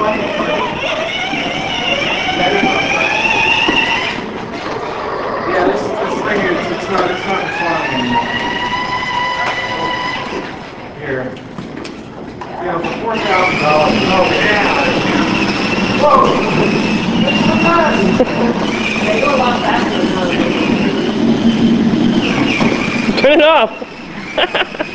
Yeah, this thing is, it's not responding anymore. Here. You know, for $4,000. Oh, yeah. Whoa! It's so fast! They go a lot faster than other things. Turn it off.